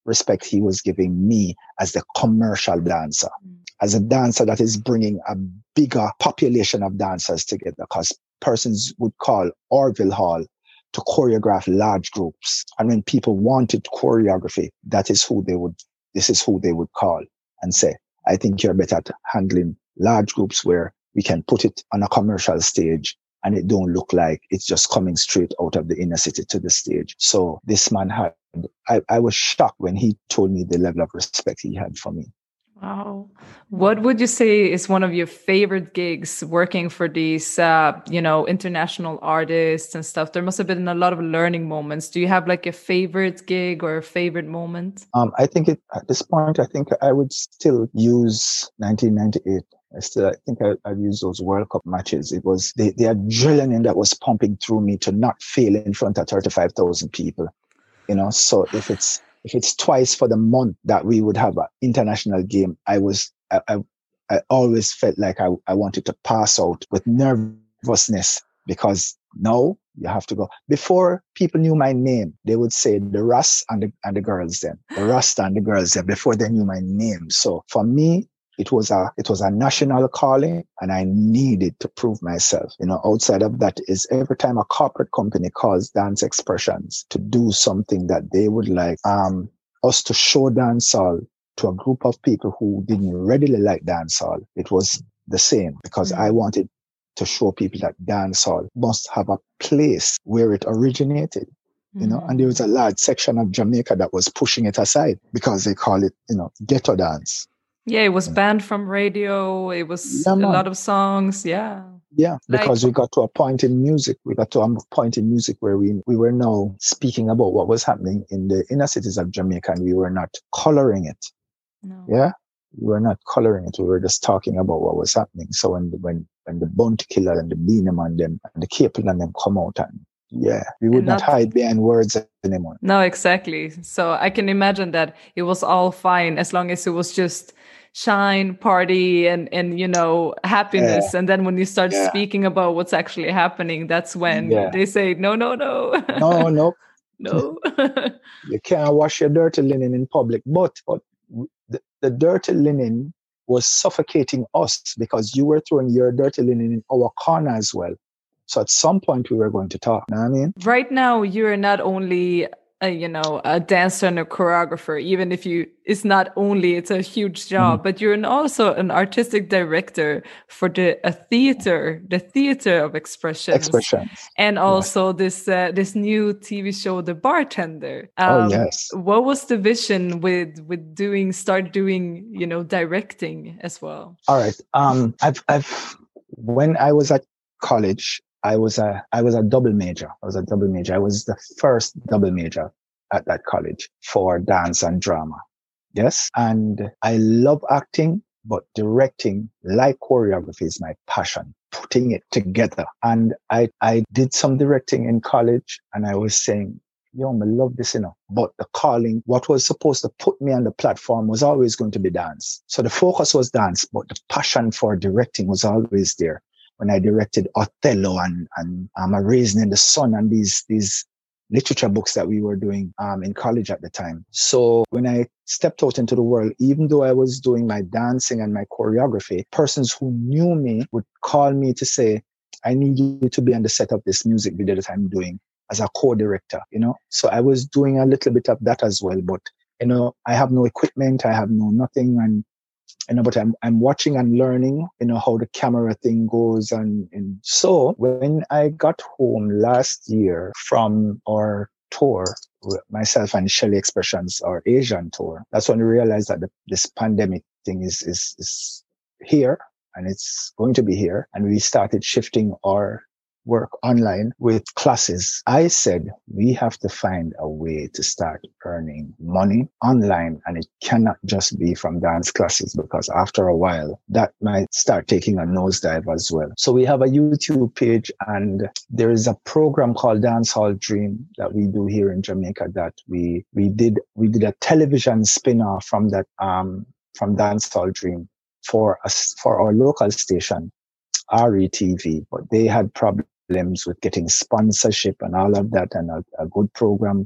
respect he was giving me as the commercial dancer, as a dancer that is bringing a bigger population of dancers together, because persons would call Orville Hall to choreograph large groups. And when people wanted choreography, that is who they would, this is who they would call and say, I think you're better at handling large groups where we can put it on a commercial stage and it don't look like it's just coming straight out of the inner city to the stage. So this man had, I, I was shocked when he told me the level of respect he had for me.
Wow. What would you say is one of your favorite gigs working for these, uh, you know, international artists and stuff? There must have been a lot of learning moments. Do you have like a favorite gig or a favorite moment?
Um, I think it, at this point, I think I would still use nineteen ninety-eight. I still, I think I, I'd use those World Cup matches. It was the, the adrenaline that was pumping through me to not fail in front of thirty-five thousand people. You know, so if it's, If it's twice for the month that we would have an international game, I was, I, I, I always felt like I, I wanted to pass out with nervousness, because now you have to go. Before people knew my name, they would say the Russ and the, and the girls then, the Rasta and the girls then, before they knew my name. So for me, it was a, it was a national calling, and I needed to prove myself. You know, outside of that is every time a corporate company calls Dance Expressions to do something that they would like um, us to show dancehall to a group of people who didn't readily like dancehall, it was the same, because mm-hmm. I wanted to show people that dancehall must have a place where it originated. You know, and there was a large section of Jamaica that was pushing it aside because they call it, you know, ghetto dance.
Yeah, it was banned from radio. It was yeah, a lot of songs. Yeah.
Yeah, because like, we got to a point in music. We got to a point in music where we, we were now speaking about what was happening in the inner cities of Jamaica, and we were not coloring it. No. Yeah, we were not coloring it. We were just talking about what was happening. So when when when the Bounty Killer and the Beenie Man them and the Capel and them come out, and yeah, we would not, not hide behind words anymore.
No, exactly. So I can imagine that it was all fine as long as it was just shine, party, and and you know, happiness. Yeah. And then when you start yeah. speaking about what's actually happening, that's when yeah. they say no, no, no,
no, no,
no.
You can't wash your dirty linen in public. But, but the, the dirty linen was suffocating us, because you were throwing your dirty linen in our corner as well. So at some point we were going to talk. You know what I mean?
Right now, you're not only a, you know, a dancer and a choreographer, even if you, it's not only, it's a huge job, mm-hmm. but you're an, also an artistic director for the a theater, the theater of expressions.
Expressions.
And also yeah. this uh, this new T V show, The Bartender. Um,
oh, yes.
What was the vision with with doing, start doing, you know, directing as well?
All right. Um, I've, I've, when I was at college, I was a I was a double major. I was a double major. I was the first double major at that college for dance and drama. Yes. And I love acting, but directing, like choreography, is my passion, putting it together. And I, I did some directing in college, and I was saying, yo, I love this, you know. But the calling, what was supposed to put me on the platform was always going to be dance. So the focus was dance, but the passion for directing was always there. When I directed Othello and, and um, A Raisin in the Sun and these, these literature books that we were doing um, in college at the time. So when I stepped out into the world, even though I was doing my dancing and my choreography, persons who knew me would call me to say, I need you to be on the set of this music video that I'm doing as a co-director, you know? So I was doing a little bit of that as well, but, you know, I have no equipment, I have no nothing, and you know, but I'm I'm watching and learning, you know, how the camera thing goes. And, and so when I got home last year from our tour, myself and Shelly Expressions, our Asian tour, that's when we realized that the, this pandemic thing is, is, is here, and it's going to be here. And we started shifting our work online with classes. I said, we have to find a way to start earning money online, and it cannot just be from dance classes, because after a while that might start taking a nosedive as well. So we have a YouTube page, and there is a program called Dancehall Dream that we do here in Jamaica that we we did we did a television spin-off from that um from Dancehall Dream for us for our local station, R E T V, but they had problems with getting sponsorship and all of that, and a, a good program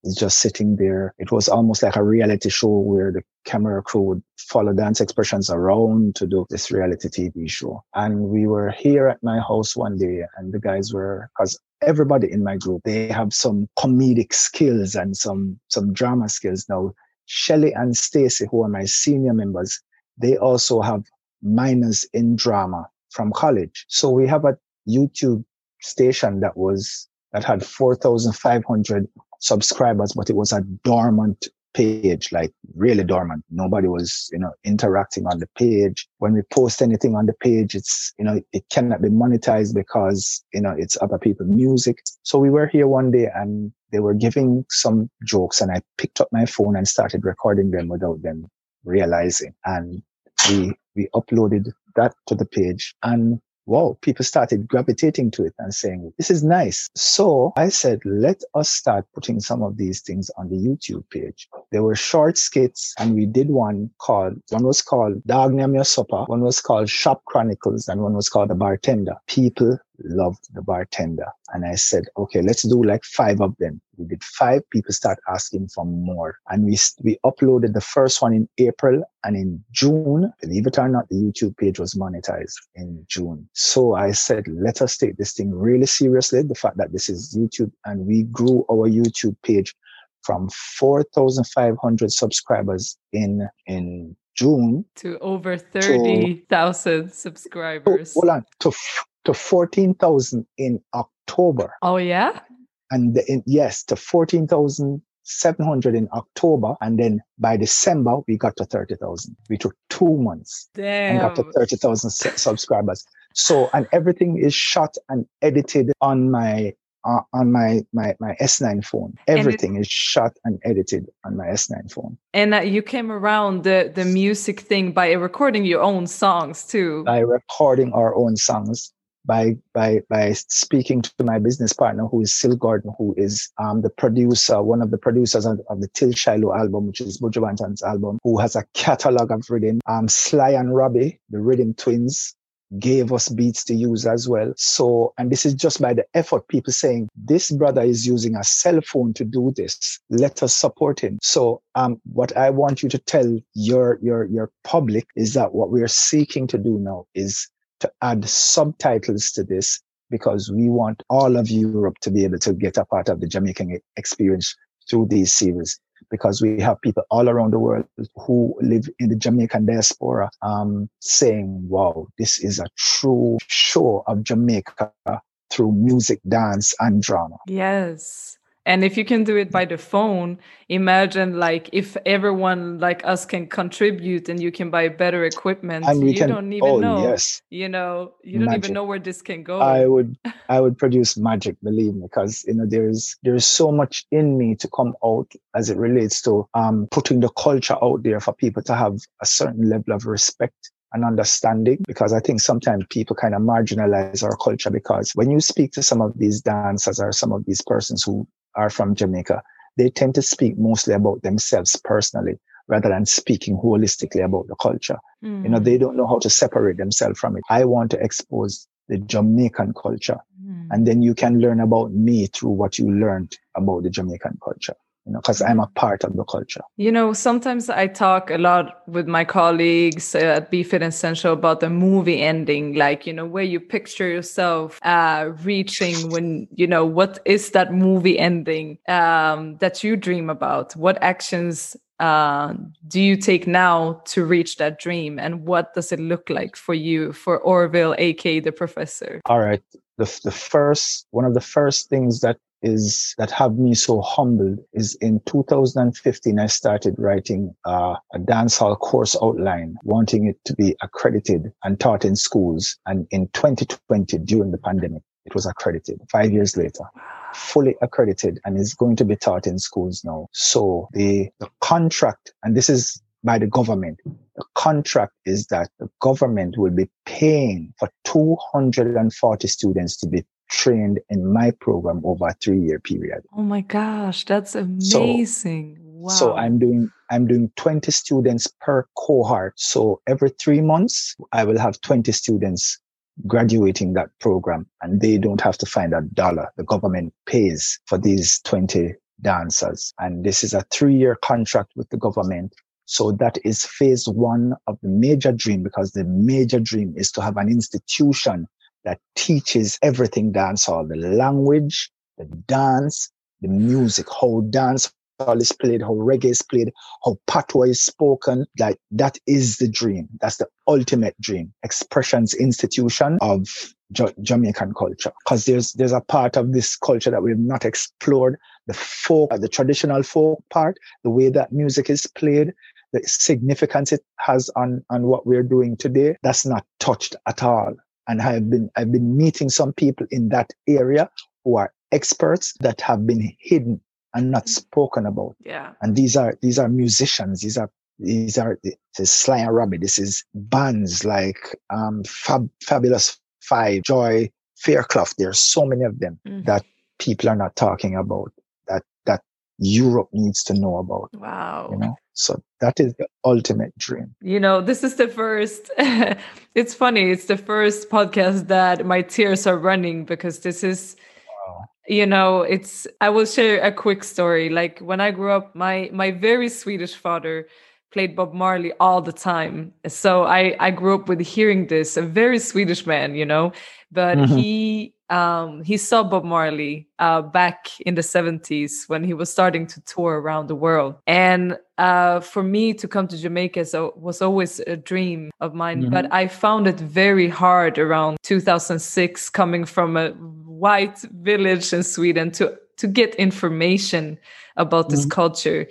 is just sitting there. It was almost like a reality show where the camera crew would follow Dance Expressions around to do this reality T V show. And we were here at my house one day, and the guys were, because everybody in my group, they have some comedic skills and some, some drama skills. Now, Shelly and Stacy, who are my senior members, they also have minors in drama from college. So we have a YouTube station that was, that had four thousand five hundred subscribers, but it was a dormant page, like really dormant. Nobody was, you know, interacting on the page. When we post anything on the page, it's, you know, it cannot be monetized because, you know, it's other people's music. So we were here one day and they were giving some jokes, and I picked up my phone and started recording them without them realizing. And we, we uploaded that to the page, and wow, people started gravitating to it and saying, this is nice. So I said, let us start putting some of these things on the YouTube page. There were short skits, and we did one called, one was called Dog Name Your Supper, one was called Shop Chronicles, and one was called The Bartender. People loved The Bartender. And I said, okay, let's do like five of them. We did five. People start asking for more. And we, we uploaded the first one in April, and in June, believe it or not, the YouTube page was monetized in June. So I said, let us take this thing really seriously. The fact that this is YouTube, and we grew our YouTube page from four thousand five hundred subscribers in, in June
to over thirty thousand subscribers.
To, hold on, to, to fourteen thousand in October.
Oh, yeah?
And the, in, yes, to fourteen thousand seven hundred in October. And then by December, we got to thirty thousand. We took two months
Damn.
and got to thirty thousand subscribers. So, and everything is shot and edited on my uh, on my, my, my S nine phone. Everything it, is shot and edited on my S nine phone.
And uh, you came around the, the music thing by recording your own songs too.
By recording our own songs. By by by speaking to my business partner, who is Sil Gordon, who is um, the producer, one of the producers of, of the Till Shiloh album, which is Buju Banton's album, who has a catalog of rhythm. Um, Sly and Robbie, the Rhythm Twins, gave us beats to use as well. So, and this is just by the effort, people saying, this brother is using a cell phone to do this. Let us support him. So um, what I want you to tell your, your, your public is that what we are seeking to do now is to add subtitles to this, because we want all of Europe to be able to get a part of the Jamaican experience through these series, because we have people all around the world who live in the Jamaican diaspora um, saying, wow, this is a true show of Jamaica through music, dance, and drama.
Yes. And if you can do it by the phone, imagine like if everyone like us can contribute and you can buy better equipment, and you can, don't even
oh,
know,
yes.
you know, you don't
magic.
even know where this can go.
I would, I would produce magic, believe me, because, you know, there's, there's so much in me to come out as it relates to um, putting the culture out there for people to have a certain level of respect and understanding, because I think sometimes people kind of marginalize our culture, because when you speak to some of these dancers or some of these persons who are from Jamaica, they tend to speak mostly about themselves personally rather than speaking holistically about the culture. Mm. You know, they don't know how to separate themselves from it. I want to expose the Jamaican culture, mm. and then you can learn about me through what you learned about the Jamaican culture. You know, because I'm a part of the culture.
You know, sometimes I talk a lot with my colleagues uh, at Be Fit and Sensual about the movie ending, like, you know, where you picture yourself uh, reaching when, you know, what is that movie ending um, that you dream about? What actions uh, do you take now to reach that dream? And what does it look like for you, for Orville, aka the Professor?
All right. The, the first, one of the first things that is that have me so humbled is in two thousand fifteen, I started writing uh, a dancehall course outline, wanting it to be accredited and taught in schools. And in twenty twenty, during the pandemic, it was accredited. Five years later, fully accredited, and is going to be taught in schools now. So the, the contract, and this is by the government, the contract is that the government will be paying for two hundred forty students to be trained in my program over a three-year period.
Oh my gosh, that's amazing.
So,
wow.
So I'm doing I'm doing twenty students per cohort. So every three months, I will have twenty students graduating that program, and they don't have to find a dollar. The government pays for these twenty dancers. And this is a three-year contract with the government. So that is phase one of the major dream, because the major dream is to have an institution that teaches everything dancehall, the language, the dance, the music, how dancehall is played, how reggae is played, how patois is spoken. Like that is the dream. That's the ultimate dream. Expressions institution of J- Jamaican culture. Because there's there's a part of this culture that we've not explored, the folk, the traditional folk part, the way that music is played, the significance it has on, on what we're doing today. That's not touched at all. And I've been I've been meeting some people in that area who are experts that have been hidden and not spoken about.
Yeah.
And these are these are musicians. These are these are this is Sly and Robbie. This is bands like um Fab, Fabulous Five, Joy, Fairclough. There's so many of them mm-hmm. that people are not talking about. That that Europe needs to know about.
Wow.
You know. So that is the ultimate dream.
You know, this is the first, it's funny, it's the first podcast that my tears are running, because this is, wow. you know, it's, I will share a quick story. Like when I grew up, my, my very Swedish father played Bob Marley all the time. So I, I grew up with hearing this, a very Swedish man, you know, but mm-hmm. he, um, he saw Bob Marley uh, back in the seventies when he was starting to tour around the world. And uh, for me to come to Jamaica so, was always a dream of mine, mm-hmm. but I found it very hard around two thousand six, coming from a white village in Sweden, to, to get information about this mm-hmm. culture.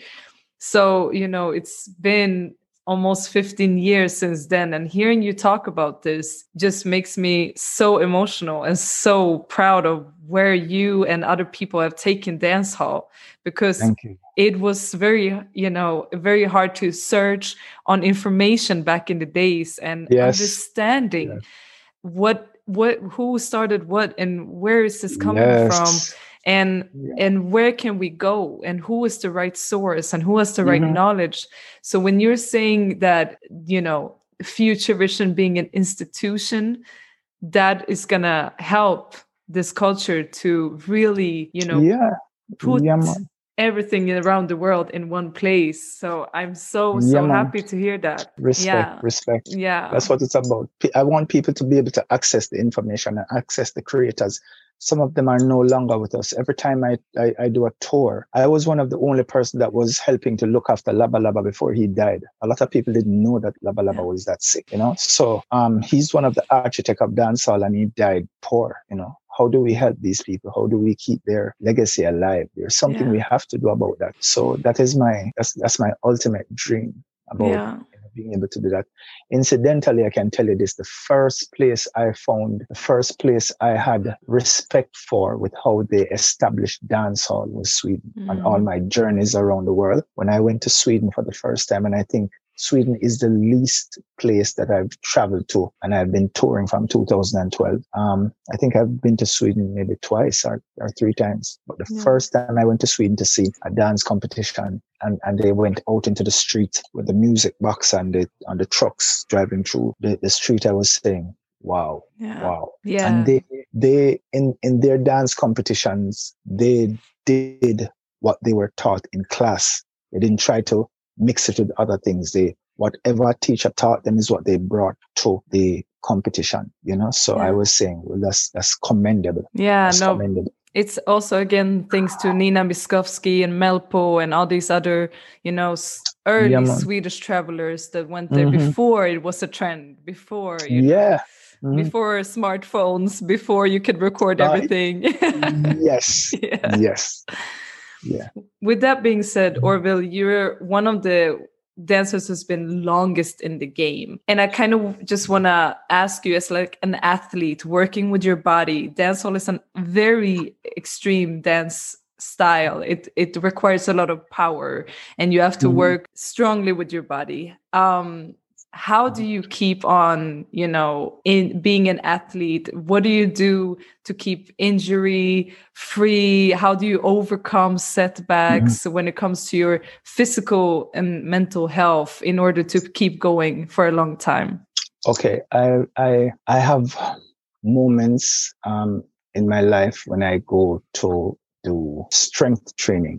So, you know, it's been almost fifteen years since then. And hearing you talk about this just makes me so emotional and so proud of where you and other people have taken dancehall, because it was very, you know, very hard to search on information back in the days, and yes. understanding yes. what, what, who started what and where is this coming yes. from. And yeah. and where can we go, and who is the right source, and who has the right mm-hmm. knowledge? So when you're saying that, you know, Future Vision being an institution that is gonna help this culture to really, you know,
yeah.
put
yeah,
everything around the world in one place. So I'm so so yeah, happy to hear that.
Respect,
yeah.
respect.
Yeah,
that's what it's about. I want people to be able to access the information and access the creators. Some of them are no longer with us. Every time I, I, I do a tour, I was one of the only person that was helping to look after Laba Laba before he died. A lot of people didn't know that Laba Laba yeah. was that sick, you know? So um, he's one of the architect of dancehall, and he died poor, you know? How do we help these people? How do we keep their legacy alive? There's something yeah. we have to do about that. So that is my, that's, that's my ultimate dream about yeah. being able to do that. Incidentally, I can tell you this, the first place I found, the first place I had respect for with how they established dancehall was Sweden. Mm. On all my journeys around the world, when I went to Sweden for the first time, and I think Sweden is the least place that I've traveled to, and I've been touring from two thousand twelve. Um, I think I've been to Sweden maybe twice or, or three times. But the yeah. first time I went to Sweden to see a dance competition, and, and they went out into the street with the music box and the, on the trucks driving through the, the street, I was saying, wow,
yeah.
wow.
Yeah.
And they, they, in, in their dance competitions, they did what they were taught in class. They didn't try to mix it with other things. They, whatever teacher taught them is what they brought to the competition, you know? So yeah. I was saying, well, that's, that's commendable.
Yeah,
that's
no,
commendable.
It's also, again, thanks to Nina Miskovsky and Melpo and all these other, you know, early yeah, Swedish travelers that went there mm-hmm. before it was a trend, before, you
yeah.
know, mm-hmm. before smartphones, before you could record uh, everything.
yes.
yeah.
Yes. Yeah.
With that being said, Orville, you're one of the dancers who's been longest in the game. And I kind of just want to ask you, as like an athlete working with your body, dancehall is a very extreme dance style. It it requires a lot of power, and you have to mm-hmm. work strongly with your body. Um, how do you keep on, you know, in being an athlete? What do you do to keep injury free? How do you overcome setbacks mm-hmm. when it comes to your physical and mental health in order to keep going for a long time?
Okay, I I I have moments um, in my life when I go to do strength training.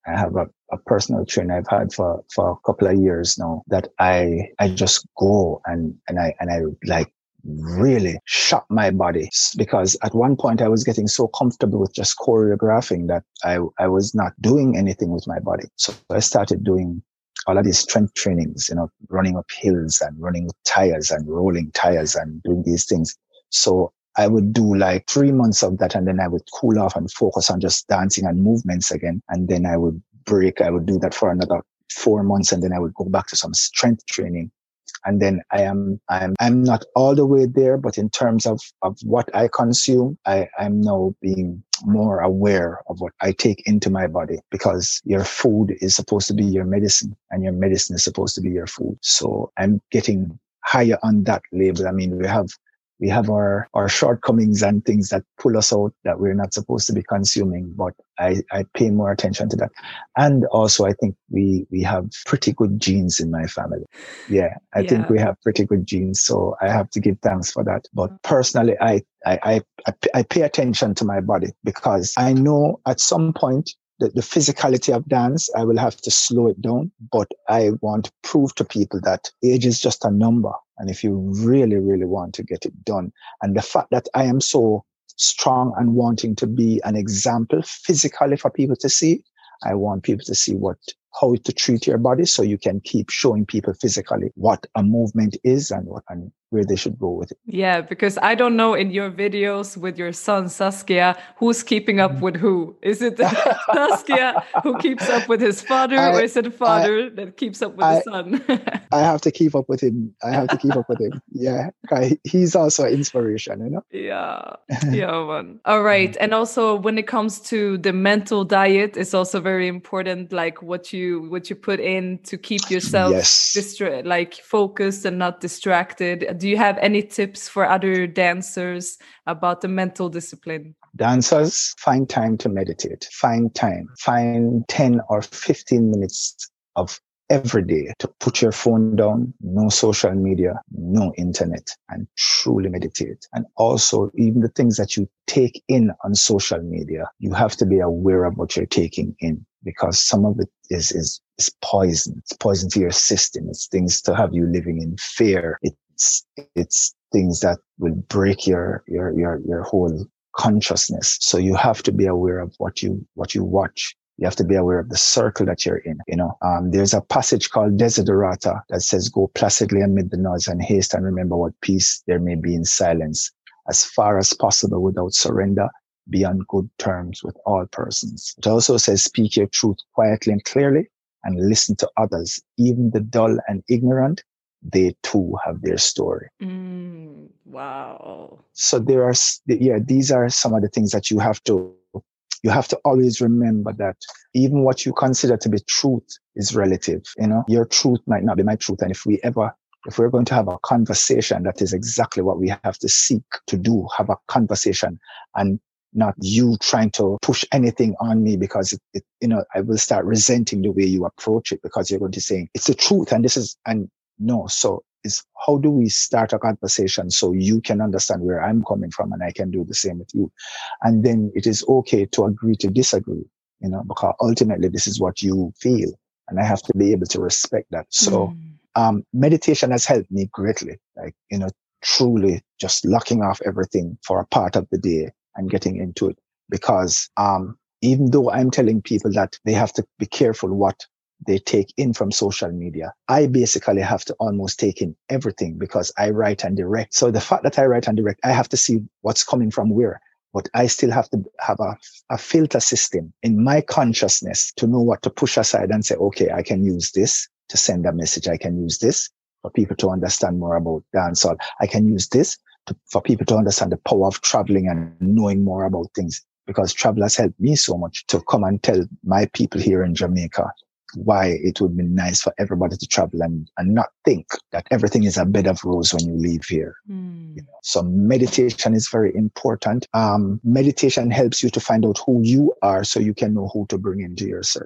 I have a, a personal trainer I've had for, for a couple of years now that I, I just go and, and I, and I like really shock my body, because at one point I was getting so comfortable with just choreographing that I, I was not doing anything with my body. So I started doing all of these strength trainings, you know, running up hills and running with tires and rolling tires and doing these things. So I would do like three months of that, and then I would cool off and focus on just dancing and movements again. And then I would break. I would do that for another four months, and then I would go back to some strength training. And then I am, I'm, I'm not all the way there, but in terms of, of what I consume, I, I'm now being more aware of what I take into my body, because your food is supposed to be your medicine and your medicine is supposed to be your food. So I'm getting higher on that label. I mean, we have We have our, our shortcomings and things that pull us out that we're not supposed to be consuming, but I, I pay more attention to that. And also, I think we, we have pretty good genes in my family. Yeah, I yeah. think we have pretty good genes. So I have to give thanks for that. But personally, I, I, I, I pay attention to my body, because I know at some point the, the physicality of dance, I will have to slow it down. But I want to prove to people that age is just a number. And if you really, really want to get it done, and the fact that I am so strong and wanting to be an example physically for people to see, I want people to see what, how to treat your body, so you can keep showing people physically what a movement is and what, and where they should go with it.
Yeah, because I don't know, in your videos with your son Saskia, who's keeping up with who? Is it Saskia who keeps up with his father, I, or is it the father I, that keeps up with I, the son?
I have to keep up with him. I have to keep up with him. Yeah, he's also an inspiration, you know?
Yeah, yeah, man. All right. And also, when it comes to the mental diet, it's also very important, like what you what you put in to keep yourself
yes.
distra- like focused and not distracted. Do you have any tips for other dancers about the mental discipline?
Dancers, find time to meditate. Find time. Find ten or fifteen minutes of every day to put your phone down, no social media, no internet, and truly meditate. And also, even the things that you take in on social media, you have to be aware of what you're taking in, because some of it is, is, is poison. It's poison to your system. It's things to have you living in fear. It's, it's things that will break your, your, your, your whole consciousness. So you have to be aware of what you, what you watch. You have to be aware of the circle that you're in. You know, um, there's a passage called Desiderata that says, go placidly amid the noise and haste, and remember what peace there may be in silence, as far as possible without surrender, be on good terms with all persons. It also says, speak your truth quietly and clearly, and listen to others, even the dull and ignorant. They too have their story.
Mm, wow.
So there are, yeah, these are some of the things that you have to, you have to always remember, that even what you consider to be truth is relative. You know, your truth might not be my truth. And if we ever, if we're going to have a conversation, that is exactly what we have to seek to do, have a conversation, and not you trying to push anything on me, because it, it, you know, I will start resenting the way you approach it, because you're going to say it's the truth. And this is, and no, so it's how do we start a conversation so you can understand where I'm coming from and I can do the same with you. And then it is okay to agree to disagree, you know, because ultimately this is what you feel, and I have to be able to respect that. So mm. um, meditation has helped me greatly, like, you know, truly just locking off everything for a part of the day and getting into it. Because um, even though I'm telling people that they have to be careful what they take in from social media, I basically have to almost take in everything, because I write and direct. So the fact that I write and direct, I have to see what's coming from where, but I still have to have a, a filter system in my consciousness to know what to push aside and say, okay, I can use this to send a message. I can use this for people to understand more about dancehall. I can use this to, for people to understand the power of traveling and knowing more about things, because travel has helped me so much to come and tell my people here in Jamaica why it would be nice for everybody to travel and, and not think that everything is a bed of roses when you leave here. Mm. You know? So meditation is very important. Um, meditation helps you to find out who you are so you can know who to bring into your circle.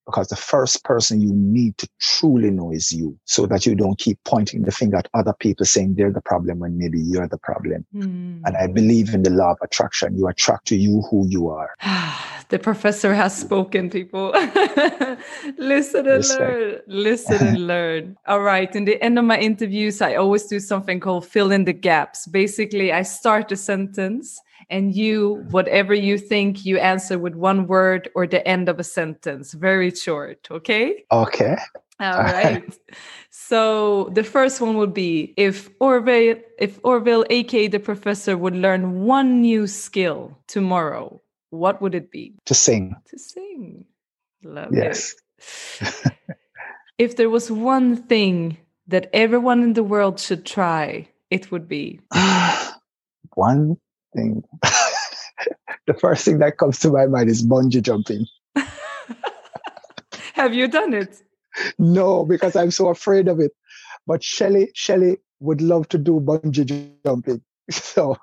because the first person you need to truly know is you, so that you don't keep pointing the finger at other people saying they're the problem when maybe you're the problem. Mm. And I believe in the law of attraction. You attract to you who you are.
The professor has spoken, people. Listen and Respect. learn. Listen and learn. All right. In the end of my interviews, I always do something called fill in the gaps. Basically, I start a sentence and you, whatever you think, you answer with one word or the end of a sentence. Very short. Okay?
Okay.
All right. So the first one would be, if Orville, if Orville, aka the professor, would learn one new skill tomorrow, what would it be?
To sing.
To sing. Love
yes.
it. If there was one thing that everyone in the world should try, it would be?
One thing. The first thing that comes to my mind is bungee jumping.
Have you done it?
No, because I'm so afraid of it. But Shelly, Shelly would love to do bungee jumping. So,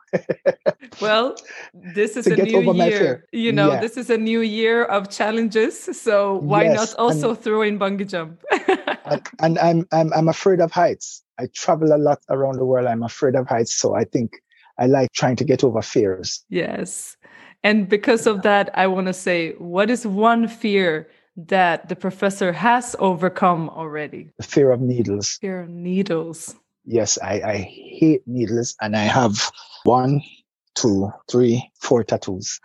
well, this is a new year. You know, yeah. This is a new year of challenges. So why yes, not also and, throw in bungee jump?
and, and I'm I'm I'm afraid of heights. I travel a lot around the world. I'm afraid of heights, so I think I like trying to get over fears.
Yes, and because of that, I want to say, what is one fear that the professor has overcome already?
The fear of needles.
Fear of needles.
Yes, I, I hate needles, and I have one, two, three, four tattoos.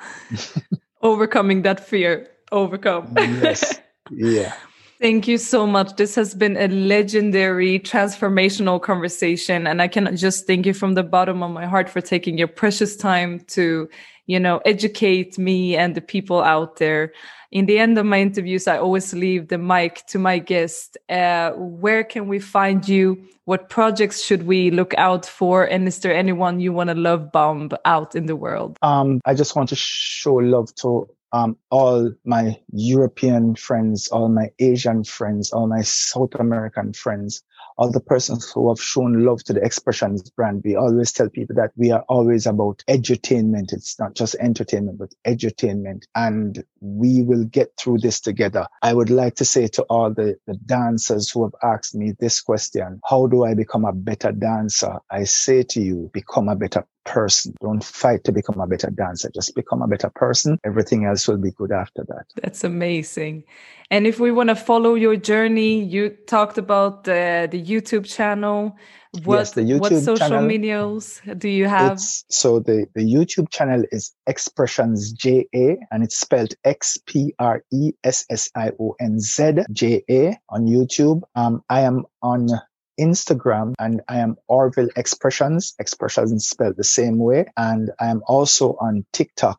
Overcoming that fear. Overcome.
Yes. Yeah.
Thank you so much. This has been a legendary, transformational conversation. And I can just thank you from the bottom of my heart for taking your precious time to, you know, educate me and the people out there. In the end of my interviews, I always leave the mic to my guest. Uh, where can we find you? What projects should we look out for? And is there anyone you want to love bomb out in the world?
Um, I just want to show love to um, all my European friends, all my Asian friends, all my South American friends, all the persons who have shown love to the Expressions brand. We always tell people that we are always about edutainment. It's not just entertainment, but edutainment. And we will get through this together. I would like to say to all the, the dancers who have asked me this question, how do I become a better dancer? I say to you, become a better person. Don't fight to become a better dancer. Just become a better person. Everything else will be good after that.
That's amazing. And if we want to follow your journey, you talked about the, the YouTube channel. What,
yes, the YouTube
what social
channel,
medias do you have?
So the, the YouTube channel is Expressions J A, and it's spelled X P R E S S I O N Z J A on YouTube. Um, I am on Instagram, and I am Orville Expressions. Expressions spelled the same way. And I am also on TikTok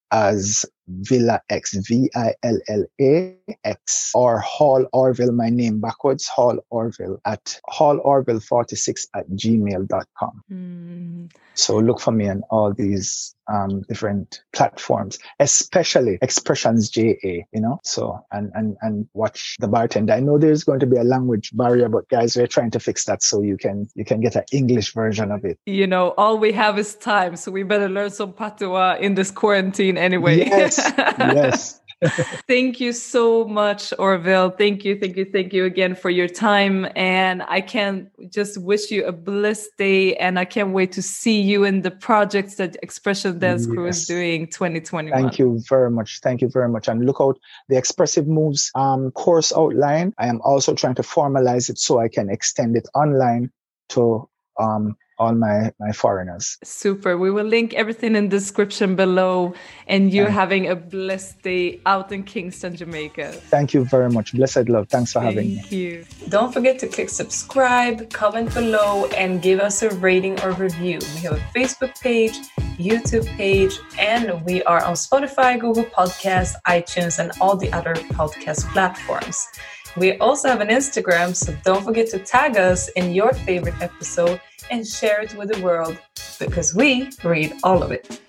as Villa X, V I L L A X, or Hall Orville, my name backwards, Hall Orville, at Hall Orville forty-six at gmail dot com. Mm. So look for me on all these um, different platforms, especially Expressions J A, you know, so, and, and, and watch The Bartender. I know there's going to be a language barrier, but guys, we're trying to fix that so you can, you can get an English version of it.
You know, all we have is time, so we better learn some patois in this quarantine anyway.
Yes. Yes.
Thank you so much, Orville. Thank you, thank you, thank you again for your time. And I can just wish you a blessed day. And I can't wait to see you in the projects that Expression Dance yes. Crew is doing twenty twenty-one.
Thank you very much. Thank you very much. And look out the Expressive Moves um, course outline. I am also trying to formalize it so I can extend it online to um, all my, my foreigners.
Super. We will link everything in the description below. And you're Thanks. having a blessed day out in Kingston, Jamaica.
Thank you very much. Blessed love. Thanks for
Thank
having me.
Thank you. Don't forget to click subscribe, comment below, and give us a rating or review. We have a Facebook page, YouTube page, and we are on Spotify, Google Podcasts, iTunes, and all the other podcast platforms. We also have an Instagram, so don't forget to tag us in your favorite episode and share it with the world, because we read all of it.